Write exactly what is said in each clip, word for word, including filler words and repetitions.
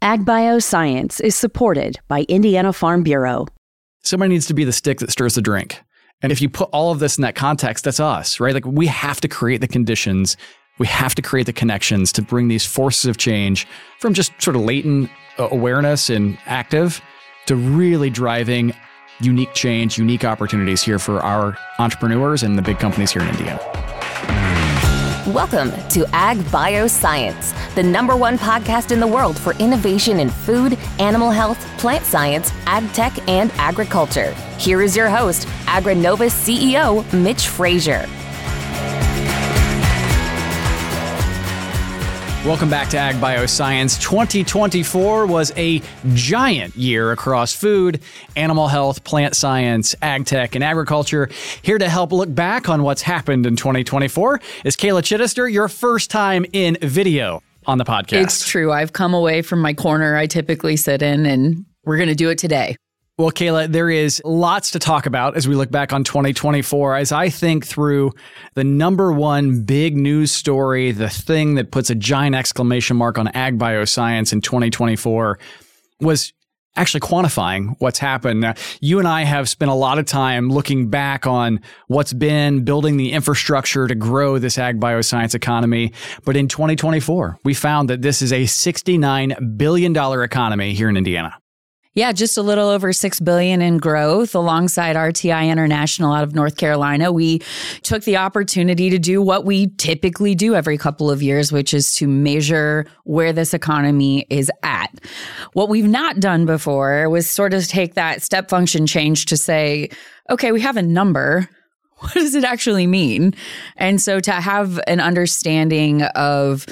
AgBioscience is supported by Indiana Farm Bureau. Somebody needs to be the stick that stirs the drink. And if you put all of this in that context, that's us, right? Like we have to create the conditions, we have to create the connections to bring these forces of change from just sort of latent awareness and active to really driving unique change, unique opportunities here for our entrepreneurs and the big companies here in Indiana. Welcome to Ag Bioscience, the number one podcast in the world for innovation in food, animal health, plant science, ag tech, and agriculture. Here is your host, AgriNovus C E O, Mitch Frazier. Welcome back to Ag Bioscience. twenty twenty-four was a giant year across food, animal health, plant science, ag tech, and agriculture. Here to help look back on what's happened in twenty twenty-four is Kayla Chittister, your first time in video on the podcast. It's true. I've come away from my corner I typically sit in, and we're going to do it today. Well, Kayla, there is lots to talk about as we look back on twenty twenty-four. As I think through the number one big news story, the thing that puts a giant exclamation mark on Ag Bioscience in twenty twenty-four was actually quantifying what's happened. Now, you and I have spent a lot of time looking back on what's been, building the infrastructure to grow this Ag Bioscience economy. But in twenty twenty-four, we found that this is a sixty-nine billion dollars economy here in Indiana. Yeah, just a little over six billion dollars in growth alongside R T I International out of North Carolina. We took the opportunity to do what we typically do every couple of years, which is to measure where this economy is at. What we've not done before was sort of take that step function change to say, okay, we have a number. What does it actually mean? And so to have an understanding of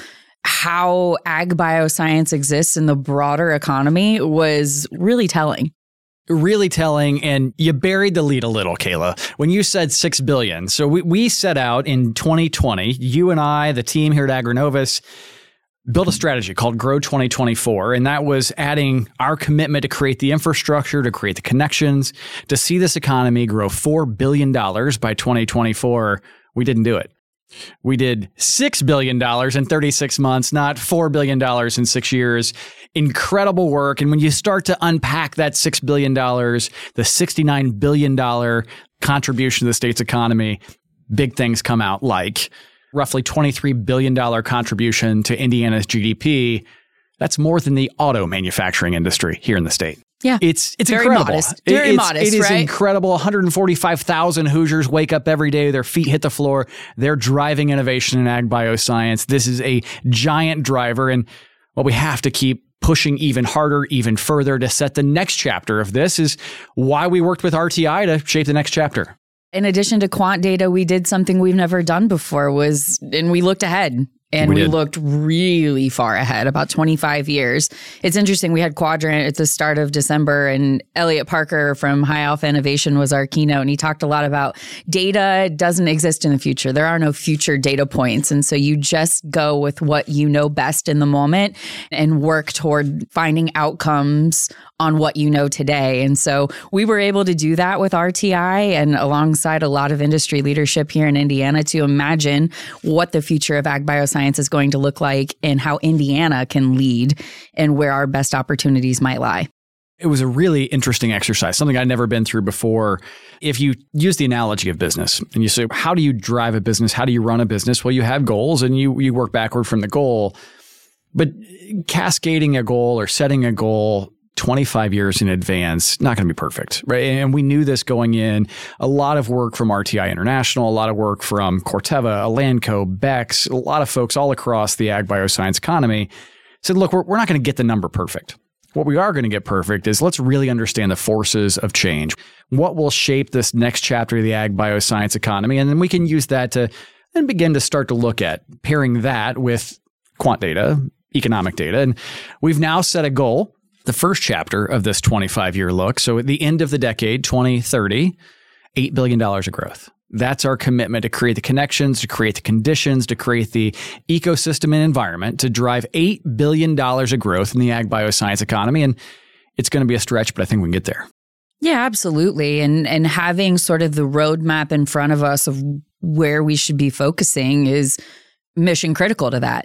how ag bioscience exists in the broader economy was really telling. Really telling, and you buried the lead a little, Kayla, when you said six billion dollars. So we, we set out in twenty twenty, you and I, the team here at AgriNovus, built a strategy called Grow twenty twenty-four, and that was adding our commitment to create the infrastructure, to create the connections, to see this economy grow four billion dollars by twenty twenty-four. We didn't do it. We did six billion dollars in thirty-six months, not four billion dollars in six years. Incredible work. And when you start to unpack that six billion dollars, the sixty-nine billion dollars contribution to the state's economy, big things come out like roughly twenty-three billion dollars contribution to Indiana's G D P. That's more than the auto manufacturing industry here in the state. Yeah. It's it's Very incredible. modest. Very it's, modest, It is right? incredible. one hundred forty-five thousand Hoosiers wake up every day. Their feet hit the floor. They're driving innovation in ag bioscience. This is a giant driver. And what we have to keep pushing even harder, even further to set the next chapter of this is why we worked with R T I to shape the next chapter. In addition to quant data, we did something we've never done before was, and we looked ahead. And we, we looked really far ahead, about twenty-five years. It's interesting. We had Quadrant at the start of December, and Elliot Parker from High Alpha Innovation was our keynote. And he talked a lot about data doesn't exist in the future. There are no future data points. And so you just go with what you know best in the moment and work toward finding outcomes on what you know today. And so we were able to do that with R T I and alongside a lot of industry leadership here in Indiana to imagine what the future of ag bioscience is going to look like and how Indiana can lead and where our best opportunities might lie. It was a really interesting exercise, something I'd never been through before. If you use the analogy of business and you say, how do you drive a business? How do you run a business? Well, you have goals and you you work backward from the goal. But cascading a goal or setting a goal twenty-five years in advance, not going to be perfect, right? And we knew this going in. A lot of work from R T I International, a lot of work from Corteva, Elanco, Bex, a lot of folks all across the ag bioscience economy said, look, we're, we're not going to get the number perfect. What we are going to get perfect is let's really understand the forces of change. What will shape this next chapter of the ag bioscience economy? And then we can use that to then begin to start to look at pairing that with quant data, economic data. And we've now set a goal, the first chapter of this twenty-five-year look. So at the end of the decade, twenty thirty, eight billion dollars of growth. That's our commitment to create the connections, to create the conditions, to create the ecosystem and environment to drive eight billion dollars of growth in the ag bioscience economy. And it's going to be a stretch, but I think we can get there. Yeah, absolutely. And and having sort of the roadmap in front of us of where we should be focusing is mission critical to that.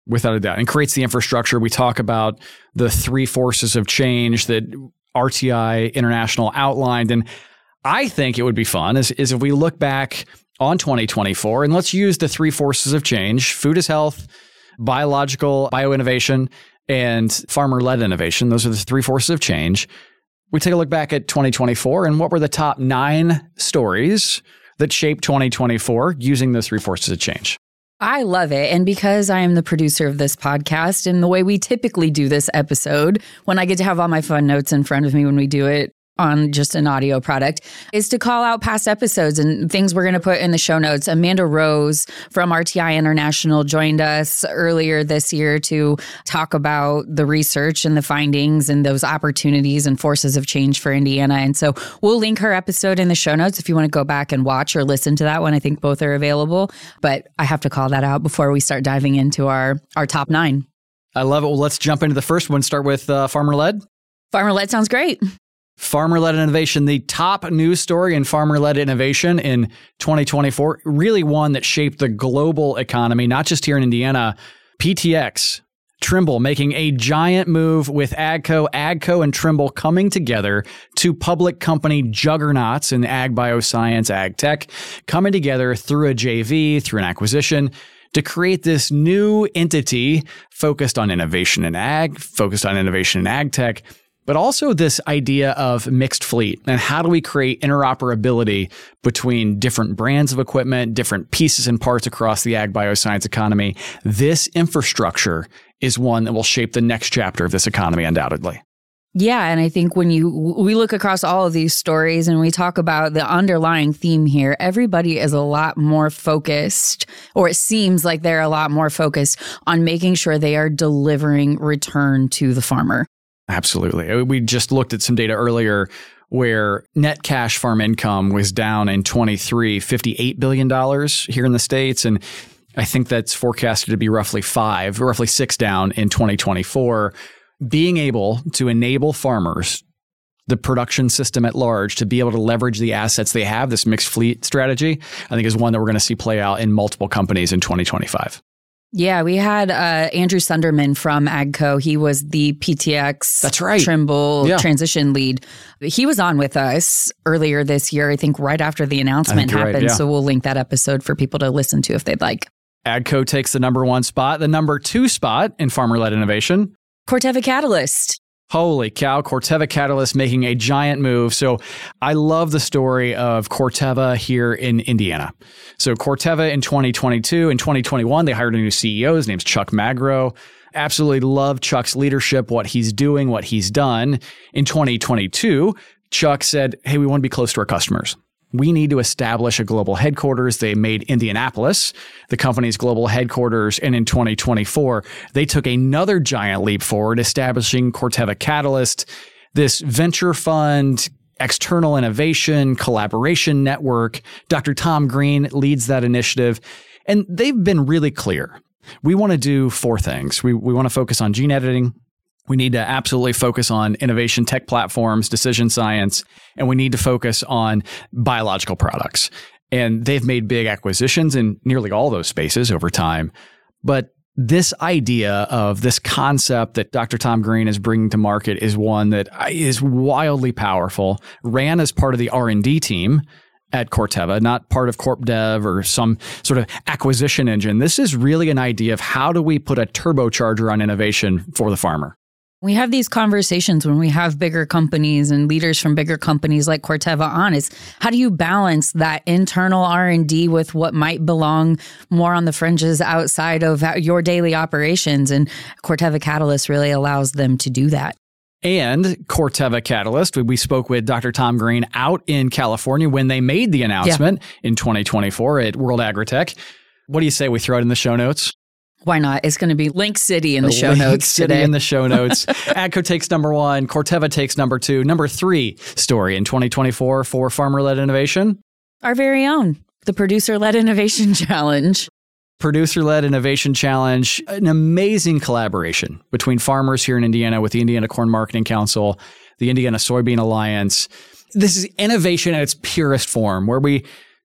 Without a doubt. And creates the infrastructure. We talk about the three forces of change that R T I International outlined. And I think it would be fun is, is if we look back on twenty twenty-four and let's use the three forces of change: food is health, biological bioinnovation, and farmer-led innovation. Those are the three forces of change. We take a look back at twenty twenty-four and what were the top nine stories that shaped twenty twenty-four using those three forces of change. I love it. And because I am the producer of this podcast and the way we typically do this episode, when I get to have all my fun notes in front of me when we do it on just an audio product, is to call out past episodes and things we're going to put in the show notes. Amanda Rose from R T I International joined us earlier this year to talk about the research and the findings and those opportunities and forces of change for Indiana. And so we'll link her episode in the show notes if you want to go back and watch or listen to that one. I think both are available, but I have to call that out before we start diving into our, our top nine. I love it. Well, let's jump into the first one. Start with uh, farmer-led. Farmer-led sounds great. Farmer-led innovation, the top news story in farmer-led innovation in twenty twenty-four, really one that shaped the global economy, not just here in Indiana. P T X, Trimble making a giant move with AGCO, AGCO and Trimble coming together, two public company juggernauts in ag bioscience, ag tech, coming together through a J V, through an acquisition, to create this new entity focused on innovation in ag, focused on innovation in ag tech, but also this idea of mixed fleet and how do we create interoperability between different brands of equipment, different pieces and parts across the ag bioscience economy. This infrastructure is one that will shape the next chapter of this economy, undoubtedly. Yeah, and I think when you we look across all of these stories and we talk about the underlying theme here, everybody is a lot more focused, or it seems like they're a lot more focused on making sure they are delivering return to the farmer. Absolutely. We just looked at some data earlier where net cash farm income was down in twenty-three, fifty-eight billion dollars here in the States. And I think that's forecasted to be roughly five, roughly six down in twenty twenty-four. Being able to enable farmers, the production system at large, to be able to leverage the assets they have, this mixed fleet strategy, I think is one that we're going to see play out in multiple companies in twenty twenty-five. Yeah, we had uh, Andrew Sunderman from AGCO. He was the P T X That's right. Trimble yeah. transition lead. He was on with us earlier this year, I think right after the announcement happened. Right, yeah. So we'll link that episode for people to listen to if they'd like. AGCO takes the number one spot. The number two spot in farmer-led innovation, Corteva Catalyst. Holy cow, Corteva Catalyst making a giant move. So I love the story of Corteva here in Indiana. So Corteva in twenty twenty-two and twenty twenty-one, they hired a new C E O. His name's Chuck Magro. Absolutely love Chuck's leadership, what he's doing, what he's done. In twenty twenty-two, Chuck said, hey, we want to be close to our customers. We need to establish a global headquarters. They made Indianapolis the company's global headquarters. And in twenty twenty-four, they took another giant leap forward, establishing Corteva Catalyst, this venture fund, external innovation, collaboration network. Doctor Tom Green leads that initiative. And they've been really clear. We want to do four things. We, we want to focus on gene editing. We need to absolutely focus on innovation tech platforms, decision science, and we need to focus on biological products. And they've made big acquisitions in nearly all those spaces over time. But this idea of this concept that Doctor Tom Green is bringing to market is one that is wildly powerful. Ran as part of the R and D team at Corteva, not part of Corp Dev or some sort of acquisition engine. This is really an idea of how do we put a turbocharger on innovation for the farmer. We have these conversations when we have bigger companies and leaders from bigger companies like Corteva on is how do you balance that internal R and D with what might belong more on the fringes outside of your daily operations? And Corteva Catalyst really allows them to do that. And Corteva Catalyst, we spoke with Doctor Tom Green out in California when they made the announcement yeah. in twenty twenty-four at World Agritech. What do you say we throw it in the show notes? Why not? It's going to be Link City in the, the show Link notes City today. in the show notes. AGCO takes number one. Corteva takes number two. Number three story in twenty twenty-four for farmer-led innovation. Our very own, the Producer-Led Innovation Challenge. Producer-Led Innovation Challenge, an amazing collaboration between farmers here in Indiana with the Indiana Corn Marketing Council, the Indiana Soybean Alliance. This is innovation at its purest form, where we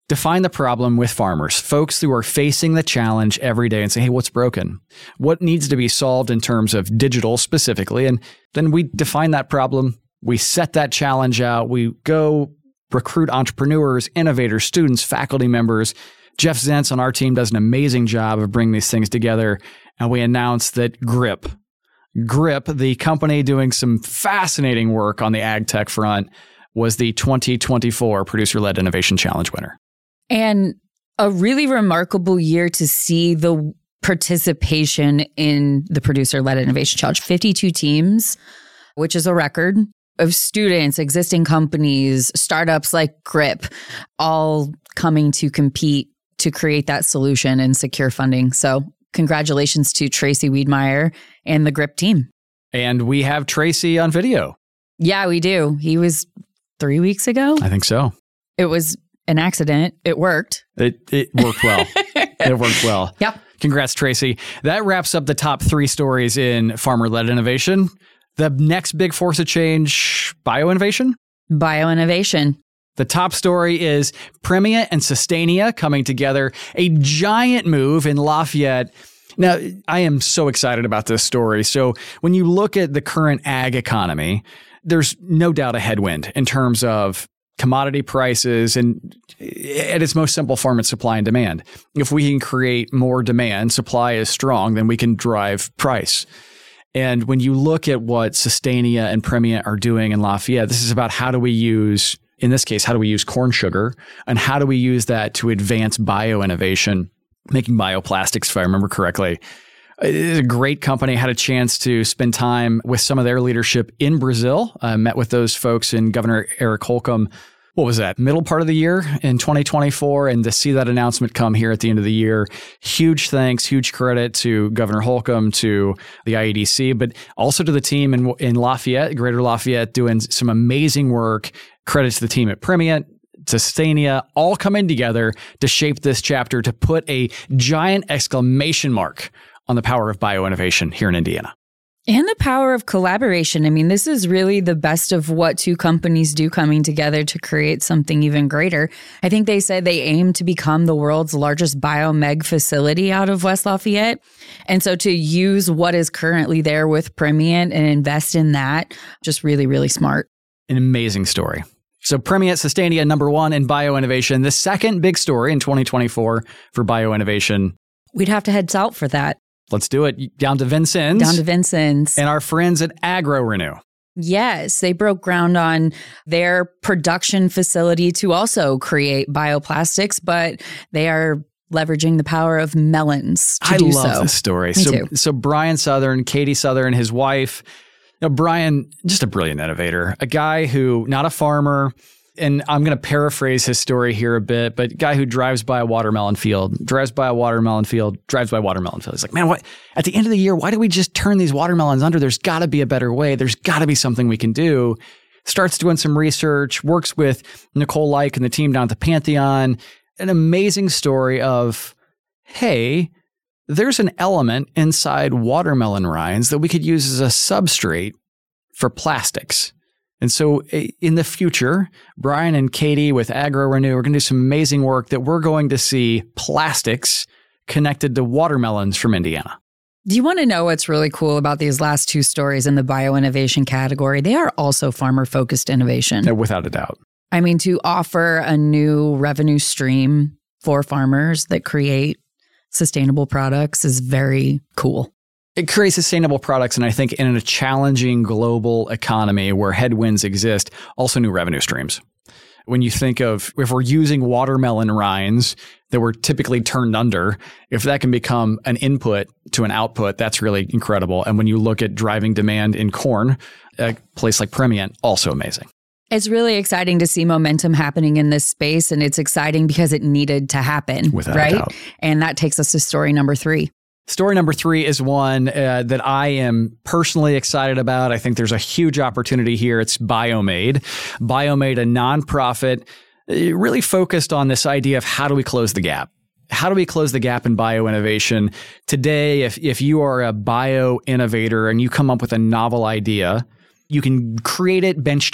define the problem with farmers, folks who are facing the challenge every day and say, hey, what's broken? What needs to be solved in terms of digital specifically? And then we define that problem. We set that challenge out. We go recruit entrepreneurs, innovators, students, faculty members. Jeff Zentz on our team does an amazing job of bringing these things together. And we announce that Grip, Grip, the company doing some fascinating work on the ag tech front, was the twenty twenty-four Producer-Led Innovation Challenge winner. And a really remarkable year to see the participation in the Producer-Led Innovation Challenge. fifty-two teams, which is a record of students, existing companies, startups like Grip, all coming to compete to create that solution and secure funding. So congratulations to Tracy Wiedmeyer and the Grip team. And we have Tracy on video. Yeah, we do. He was three weeks ago. I think so. It was an accident. It worked. It it worked well. It worked well. Yep. Congrats, Tracy. That wraps up the top three stories in farmer-led innovation. The next big force of change, bioinnovation? Bioinnovation. The top story is Primient and Sustainia coming together, a giant move in Lafayette. Now, I am so excited about this story. So when you look at the current ag economy, there's no doubt a headwind in terms of commodity prices and at its most simple form, it's supply and demand. If we can create more demand, supply is strong, then we can drive price. And when you look at what Sustainia and Primient are doing in Lafayette, this is about how do we use, in this case, how do we use corn sugar and how do we use that to advance bioinnovation, making bioplastics, if I remember correctly. It's a great company. I had a chance to spend time with some of their leadership in Brazil. I met with those folks in Governor Eric Holcomb. What was that? Middle part of the year in twenty twenty-four. And to see that announcement come here at the end of the year, huge thanks, huge credit to Governor Holcomb, to the I E D C, but also to the team in, in Lafayette, Greater Lafayette, doing some amazing work. Credit to the team at Primient, Sustainia, all coming together to shape this chapter, to put a giant exclamation mark on the power of bioinnovation here in Indiana. And the power of collaboration. I mean, this is really the best of what two companies do coming together to create something even greater. I think they said they aim to become the world's largest biomeg facility out of West Lafayette. And so to use what is currently there with Primient and invest in that, just really, really smart. An amazing story. So Primient, Sustainia, number one in bioinnovation. The second big story in twenty twenty-four for bioinnovation. We'd have to head south for that. Let's do it. Down to Vincennes. Down to Vincennes. And our friends at AgroRenew. Yes, they broke ground on their production facility to also create bioplastics, but they are leveraging the power of melons to I do love so. this story. Me so, too. so Brian Southern, Katie Southern, his wife. You know, Brian, just a brilliant innovator, a guy who, not a farmer, and I'm going to paraphrase his story here a bit, but a guy who drives by a watermelon field, drives by a watermelon field, drives by a watermelon field. He's like, man, what? At the end of the year, why do we just turn these watermelons under? There's got to be a better way. There's got to be something we can do. Starts doing some research, works with Nicole Like and the team down at the Pantheon. An amazing story of, hey, there's an element inside watermelon rinds that we could use as a substrate for plastics. And so in the future, Brian and Katie with AgroRenew are going to do some amazing work that we're going to see plastics connected to watermelons from Indiana. Do you want to know what's really cool about these last two stories in the bioinnovation category? They are also farmer-focused innovation. No, without a doubt. I mean, to offer a new revenue stream for farmers that create sustainable products is very cool. It creates sustainable products, and I think in a challenging global economy where headwinds exist, also new revenue streams. When you think of, if we're using watermelon rinds that were typically turned under, if that can become an input to an output, that's really incredible. And when you look at driving demand in corn, a place like Primient, also amazing. It's really exciting to see momentum happening in this space, and it's exciting because it needed to happen, Without right? a doubt. And that takes us to story number three. Story number three is one uh, that I am personally excited about. I think there's a huge opportunity here. It's Biomade. Biomade, a nonprofit, uh, really focused on this idea of how do we close the gap? How do we close the gap in bioinnovation? Today, if, if you are a bio innovator and you come up with a novel idea, you can create it benchtop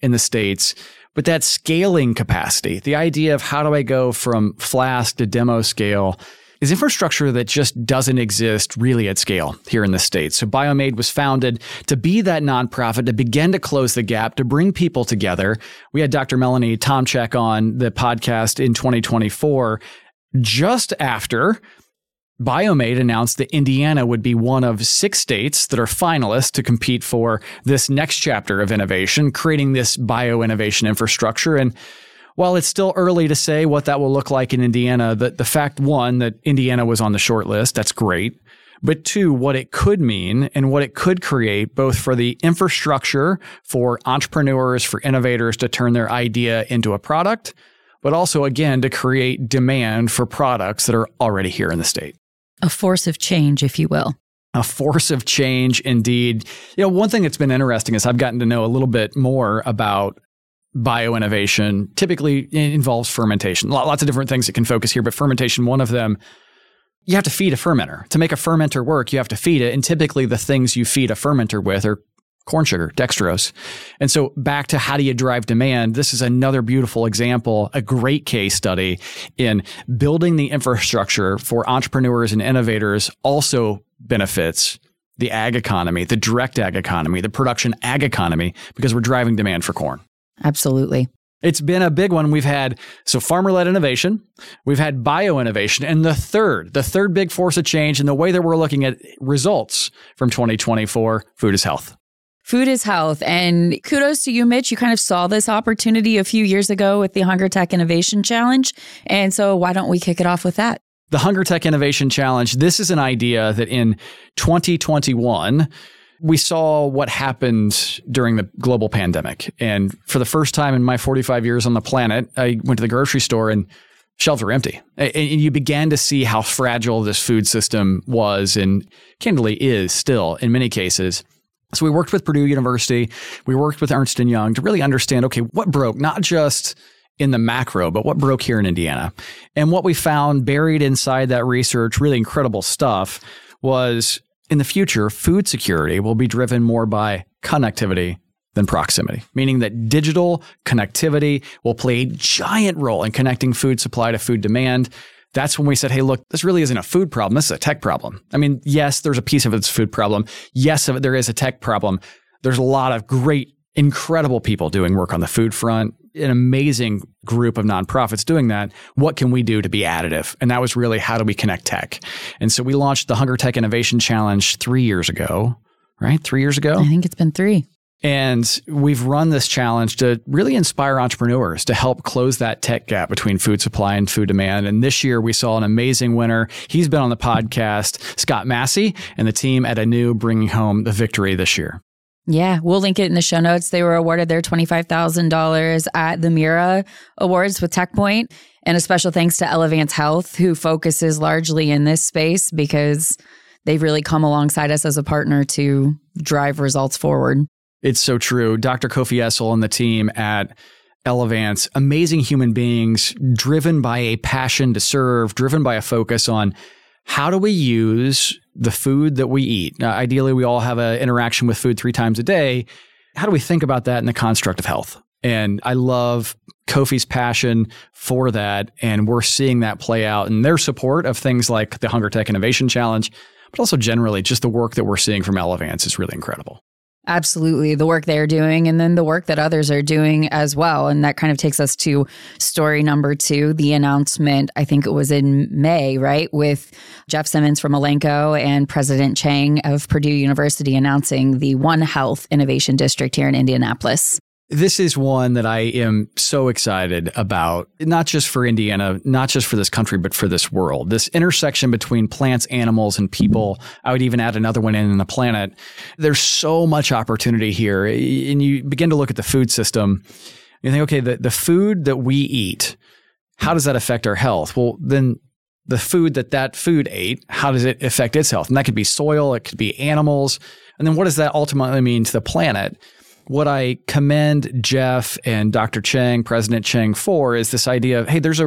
in the States, but that scaling capacity, the idea of how do I go from flask to demo scale, is infrastructure that just doesn't exist really at scale here in the States. So Biomade was founded to be that nonprofit, to begin to close the gap, to bring people together. We had Doctor Melanie Tomczyk on the podcast in twenty twenty-four, just after Biomade announced that Indiana would be one of six states that are finalists to compete for this next chapter of innovation, creating this bio-innovation infrastructure. And while it's still early to say what that will look like in Indiana, the, the fact, one, that Indiana was on the short list, that's great. But two, what it could mean and what it could create both for the infrastructure for entrepreneurs, for innovators to turn their idea into a product, but also, again, to create demand for products that are already here in the state. A force of change, if you will. A force of change, indeed. You know, one thing that's been interesting is I've gotten to know a little bit more about bioinnovation. Typically it involves fermentation. Lots of different things that can focus here, but fermentation, one of them, you have to feed a fermenter. To make a fermenter work, you have to feed it. And typically the things you feed a fermenter with are corn sugar, dextrose. And so back to how do you drive demand? This is another beautiful example, a great case study in building the infrastructure for entrepreneurs and innovators also benefits the ag economy, the direct ag economy, the production ag economy, because we're driving demand for corn. Absolutely. It's been a big one. We've had, so farmer-led innovation, we've had bio-innovation, and the third, the third big force of change in the way that we're looking at results from twenty twenty-four, food is health. Food is health. And kudos to you, Mitch. You kind of saw this opportunity a few years ago with the Hunger Tech Innovation Challenge. And so why don't we kick it off with that? The Hunger Tech Innovation Challenge, this is an idea that in twenty twenty-one, we saw what happened during the global pandemic. And for the first time in my forty-five years on the planet, I went to the grocery store and shelves were empty. And you began to see how fragile this food system was and candidly is still in many cases. So we worked with Purdue University, we worked with Ernst and Young to really understand, okay, what broke, not just in the macro, but what broke here in Indiana. And what we found buried inside that research, really incredible stuff, was in the future, food security will be driven more by connectivity than proximity, meaning that digital connectivity will play a giant role in connecting food supply to food demand. That's when we said, hey, look, this really isn't a food problem. This is a tech problem. I mean, yes, there's a piece of it's a food problem. Yes, there is a tech problem. There's a lot of great, incredible people doing work on the food front, an amazing group of nonprofits doing that. What can we do to be additive? And that was really, how do we connect tech? And so we launched the Hunger Tech Innovation Challenge three years ago, right? Three years ago? I think it's been three. And we've run this challenge to really inspire entrepreneurs to help close that tech gap between food supply and food demand. And this year we saw an amazing winner. He's been on the podcast, Scott Massey, and the team at Anew bringing home the victory this year. Yeah, we'll link it in the show notes. They were awarded their twenty-five thousand dollars at the Mira Awards with TechPoint. And a special thanks to Elevance Health, who focuses largely in this space because they've really come alongside us as a partner to drive results forward. It's so true. Doctor Kofi Essel and the team at Elevance, amazing human beings, driven by a passion to serve, driven by a focus on how do we use the food that we eat. Now, ideally, we all have an interaction with food three times a day. How do we think about that in the construct of health? And I love Kofi's passion for that. And we're seeing that play out in their support of things like the Hunger Tech Innovation Challenge, but also generally just the work that we're seeing from Elevance is really incredible. Absolutely. The work they're doing and then the work that others are doing as well. And that kind of takes us to story number two, the announcement, I think it was in May, right? With Jeff Simmons from Elanco and President Chang of Purdue University announcing the One Health Innovation District here in Indianapolis. This is one that I am so excited about, not just for Indiana, not just for this country, but for this world. This intersection between plants, animals, and people. I would even add another one in, in the planet. There's so much opportunity here. And you begin to look at the food system. You think, okay, the, the food that we eat, how does that affect our health? Well, then the food that that food ate, how does it affect its health? And that could be soil, it could be animals. And then what does that ultimately mean to the planet? What I commend Jeff and Doctor Chang, President Chang, for is this idea of, hey, there's a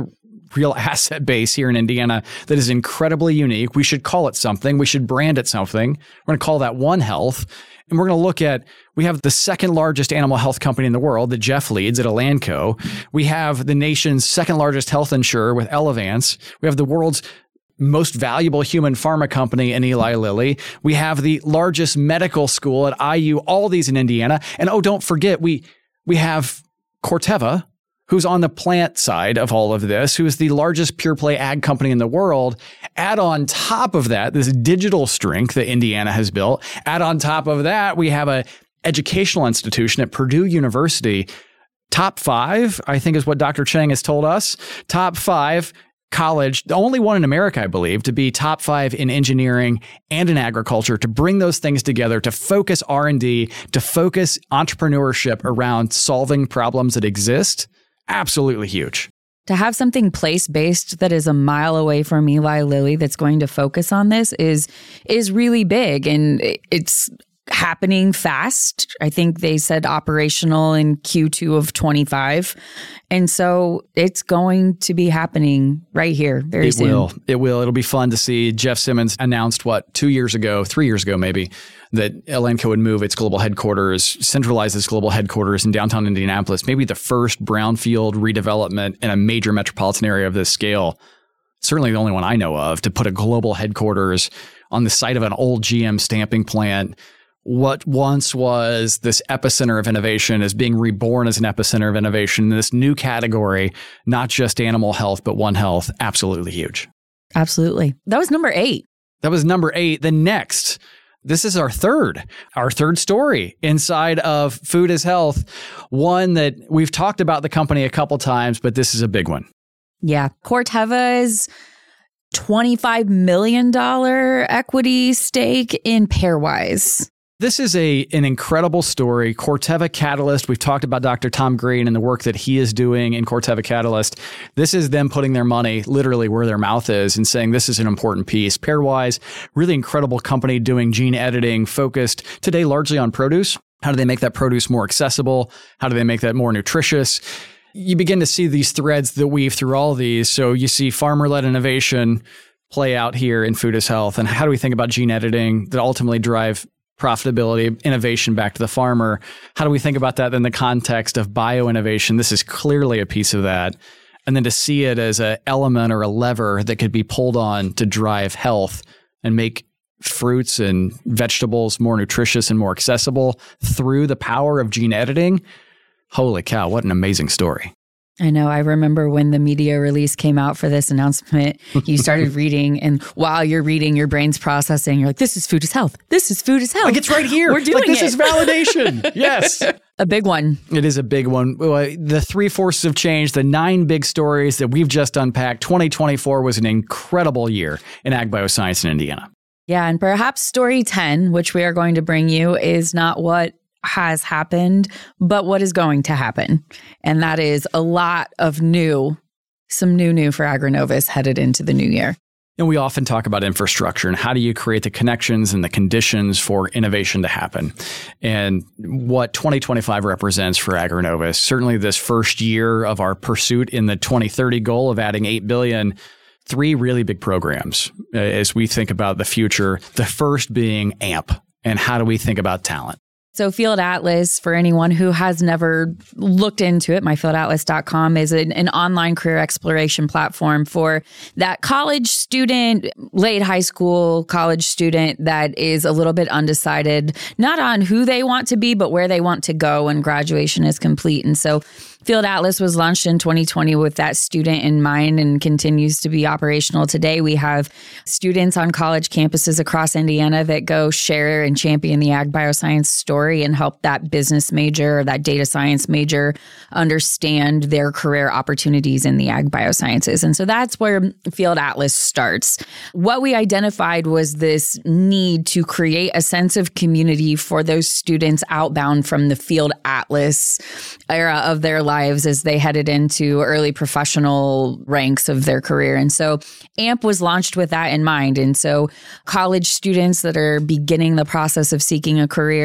real asset base here in Indiana that is incredibly unique. We should call it something. We should brand it something. We're going to call that One Health. And we're going to look at, we have the second largest animal health company in the world that Jeff leads at Elanco. We have the nation's second largest health insurer with Elevance. We have the world's most valuable human pharma company in Eli Lilly. We have the largest medical school at I U, all these in Indiana. And oh, don't forget, we we have Corteva, who's on the plant side of all of this, who is the largest pure play ag company in the world. Add on top of that, this digital strength that Indiana has built. Add on top of that, we have a educational institution at Purdue University. Top five, I think is what Doctor Cheng has told us. Top five college, the only one in America, I believe, to be top five in engineering and in agriculture, to bring those things together, to focus R and D, to focus entrepreneurship around solving problems that exist. Absolutely huge. To have something place-based that is a mile away from Eli Lilly that's going to focus on this is is really big, and it's happening fast. I think they said operational in Q two of twenty-five. And so it's going to be happening right here very it soon. It will. It will. It'll be fun to see. Jeff Simmons announced, what, two years ago, three years ago maybe, that Elanco would move its global headquarters, centralize its global headquarters in downtown Indianapolis, maybe the first brownfield redevelopment in a major metropolitan area of this scale. Certainly the only one I know of, to put a global headquarters on the site of an old G M stamping plant. What once was this epicenter of innovation is being reborn as an epicenter of innovation. This new category, not just animal health, but One Health, absolutely huge. Absolutely. That was number eight. That was number eight. The next, this is our third, our third story inside of Food is Health. One that we've talked about the company a couple times, but this is a big one. Yeah. Corteva's twenty-five million dollars equity stake in Pairwise. This is a an incredible story. Corteva Catalyst. We've talked about Doctor Tom Green and the work that he is doing in Corteva Catalyst. This is them putting their money literally where their mouth is and saying this is an important piece. Pairwise, really incredible company doing gene editing, focused today largely on produce. How do they make that produce more accessible? How do they make that more nutritious? You begin to see these threads that weave through all these. So you see farmer-led innovation play out here in Food is Health. And how do we think about gene editing that ultimately drive profitability, innovation back to the farmer? How do we think about that in the context of bio-innovation? This is clearly a piece of that. And then to see it as an element or a lever that could be pulled on to drive health and make fruits and vegetables more nutritious and more accessible through the power of gene editing. Holy cow, what an amazing story. I know. I remember when the media release came out for this announcement, you started reading, and while you're reading, your brain's processing. You're like, this is Food is Health. This is Food is Health. Like, it's right here. We're doing like, this it. is validation. Yes. A big one. It is a big one. The three forces of change, the nine big stories that we've just unpacked. twenty twenty-four was an incredible year in ag bioscience in Indiana. Yeah. And perhaps story ten, which we are going to bring you, is not what has happened, but what is going to happen. And that is a lot of new, some new new for AgriNovus headed into the new year. And we often talk about infrastructure and how do you create the connections and the conditions for innovation to happen. And what twenty twenty-five represents for AgriNovus, certainly this first year of our pursuit in the twenty thirty goal of adding eight billion dollars, three really big programs uh, as we think about the future. The first being A M P, and how do we think about talent? So Field Atlas, for anyone who has never looked into it, my field atlas dot com is an, an online career exploration platform for that college student, late high school college student that is a little bit undecided, not on who they want to be, but where they want to go when graduation is complete. And so Field Atlas was launched in twenty twenty with that student in mind and continues to be operational today. We have students on college campuses across Indiana that go share and champion the ag bioscience story and help that business major or that data science major understand their career opportunities in the ag biosciences. And so that's where Field Atlas starts. What we identified was this need to create a sense of community for those students outbound from the Field Atlas era of their life. lives as they headed into early professional ranks of their career. And so A M P was launched with that in mind. And so college students that are beginning the process of seeking a career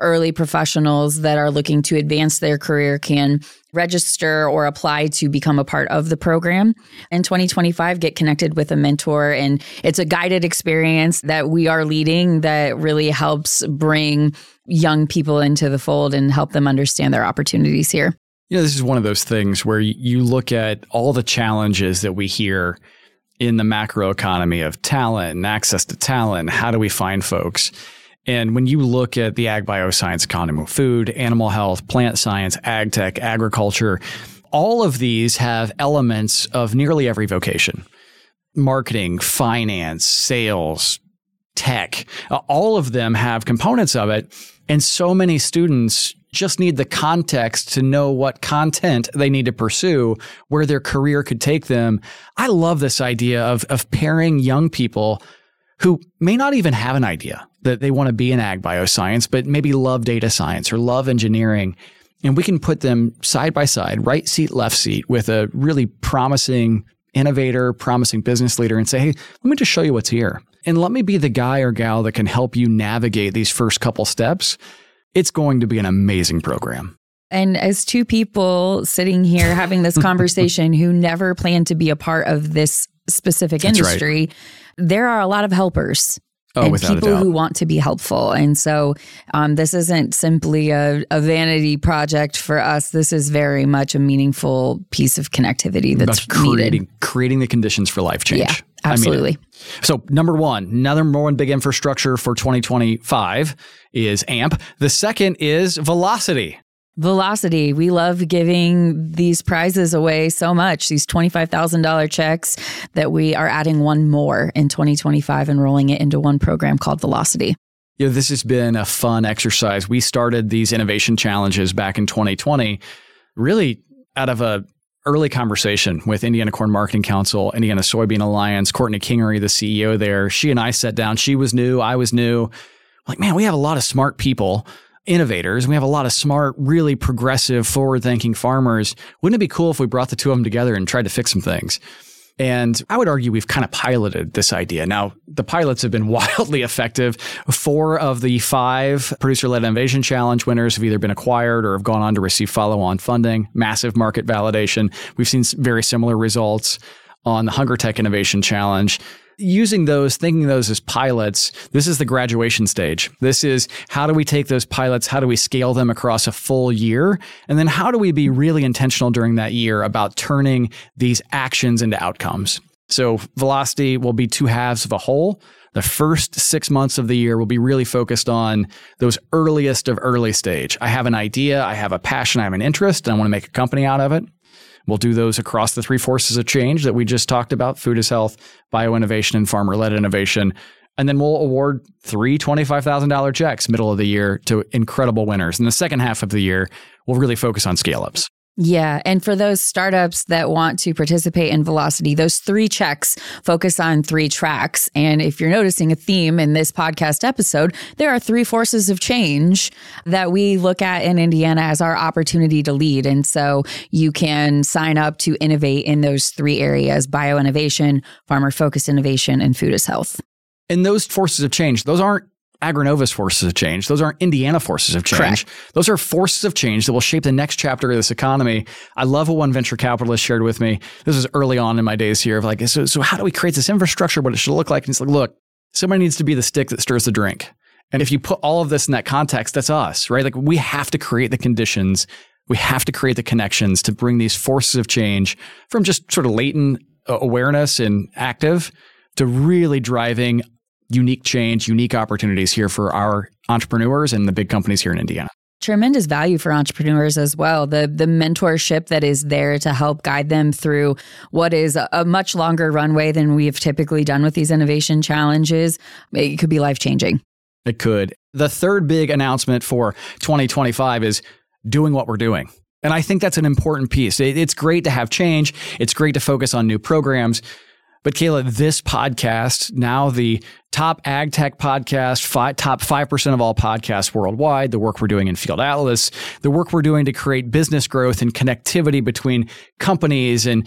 early professionals that are looking to advance their career can register or apply to become a part of the program. In twenty twenty-five, get connected with a mentor. And it's a guided experience that we are leading that really helps bring young people into the fold and help them understand their opportunities here. You know, this is one of those things where you look at all the challenges that we hear in the macro economy of talent and access to talent. How do we find folks? And when you look at the ag bioscience economy, food, animal health, plant science, ag tech, agriculture, all of these have elements of nearly every vocation. Marketing, finance, sales, tech, all of them have components of it. And so many students just need the context to know what content they need to pursue, where their career could take them. I love this idea of, of pairing young people who may not even have an idea that they want to be in ag bioscience, but maybe love data science or love engineering. And we can put them side by side, right seat, left seat, with a really promising innovator, promising business leader, and say, hey, let me just show you what's here. And let me be the guy or gal that can help you navigate these first couple steps. It's going to be an amazing program. And as two people sitting here having this conversation who never planned to be a part of this specific That's industry, right. There are a lot of helpers. Oh, and without people a doubt. who want to be helpful. And so um, this isn't simply a, a vanity project for us. This is very much a meaningful piece of connectivity that's creating, needed. Creating the conditions for life change. Yeah, absolutely. I mean, so number one, another number one big infrastructure for twenty twenty-five is A M P. The second is Velocity. Velocity. We love giving these prizes away so much, these twenty-five thousand dollars checks, that we are adding one more in twenty twenty-five and rolling it into one program called Velocity. You know, this has been a fun exercise. We started these innovation challenges back in twenty twenty, really out of a early conversation with Indiana Corn Marketing Council, Indiana Soybean Alliance, Courtney Kingery, the C E O there. She and I sat down. She was new. I was new. Like, man, we have a lot of smart people, innovators. We have a lot of smart, really progressive, forward-thinking farmers. Wouldn't it be cool if we brought the two of them together and tried to fix some things? And I would argue we've kind of piloted this idea. Now, the pilots have been wildly effective. Four of the five Producer-Led Innovation Challenge winners have either been acquired or have gone on to receive follow-on funding, massive market validation. We've seen very similar results on the Hunger Tech Innovation Challenge. Using those, thinking those as pilots, this is the graduation stage. This is how do we take those pilots, how do we scale them across a full year? And then how do we be really intentional during that year about turning these actions into outcomes? So Velocity will be two halves of a whole. The first six months of the year will be really focused on those earliest of early stage. I have an idea, I have a passion, I have an interest, and I want to make a company out of it. We'll do those across the three forces of change that we just talked about: food is health, bioinnovation, and farmer-led innovation. And then we'll award three twenty-five thousand dollars checks middle of the year to incredible winners. In the second half of the year, we'll really focus on scale-ups. Yeah. And for those startups that want to participate in Velocity, those three checks focus on three tracks. And if you're noticing a theme in this podcast episode, there are three forces of change that we look at in Indiana as our opportunity to lead. And so you can sign up to innovate in those three areas: bioinnovation, farmer-focused innovation, and food is health. And those forces of change, those aren't AgriNova's forces of change. Those aren't Indiana forces of change. Correct. Those are forces of change that will shape the next chapter of this economy. I love what one venture capitalist shared with me. This was early on in my days here of like, so, so how do we create this infrastructure, what it should look like? And it's like, look, somebody needs to be the stick that stirs the drink. And if you put all of this in that context, that's us, right? Like, we have to create the conditions. We have to create the connections to bring these forces of change from just sort of latent awareness and active to really driving unique change, unique opportunities here for our entrepreneurs and the big companies here in Indiana. Tremendous value for entrepreneurs as well. The the mentorship that is there to help guide them through what is a, a much longer runway than we've typically done with these innovation challenges. It could be life-changing. It could. The third big announcement for twenty twenty-five is doing what we're doing. And I think that's an important piece. It, it's great to have change. It's great to focus on new programs. But Kayla, this podcast, now the top ag tech podcast, five, top five percent of all podcasts worldwide, the work we're doing in Field Atlas, the work we're doing to create business growth and connectivity between companies and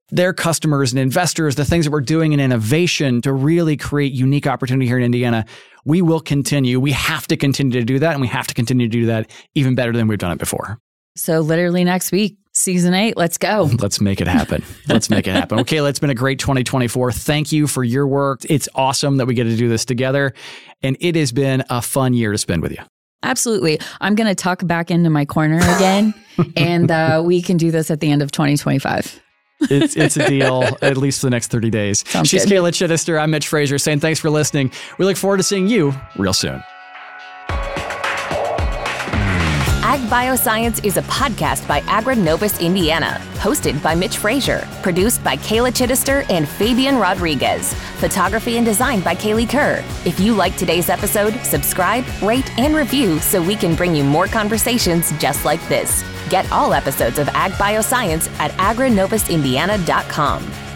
their customers and investors, the things that we're doing in innovation to really create unique opportunity here in Indiana, we will continue. We have to continue to do that, and we have to continue to do that even better than we've done it before. So literally next week, season eight, let's go. Let's make it happen. Let's make it happen. Okay, Kayla, it's been a great twenty twenty-four. Thank you for your work. It's awesome that we get to do this together. And it has been a fun year to spend with you. Absolutely. I'm going to tuck back into my corner again, and uh, we can do this at the end of twenty twenty-five. It's it's a deal, at least for the next thirty days. Sounds She's good. Kayla Chittister. I'm Mitch Frazier saying thanks for listening. We look forward to seeing you real soon. Ag Bioscience is a podcast by AgriNovus Indiana, hosted by Mitch Frazier, produced by Kayla Chittister and Fabian Rodriguez, photography and design by Kaylee Kerr. If you like today's episode, subscribe, rate, and review so we can bring you more conversations just like this. Get all episodes of Ag Bioscience at agri novus indiana dot com.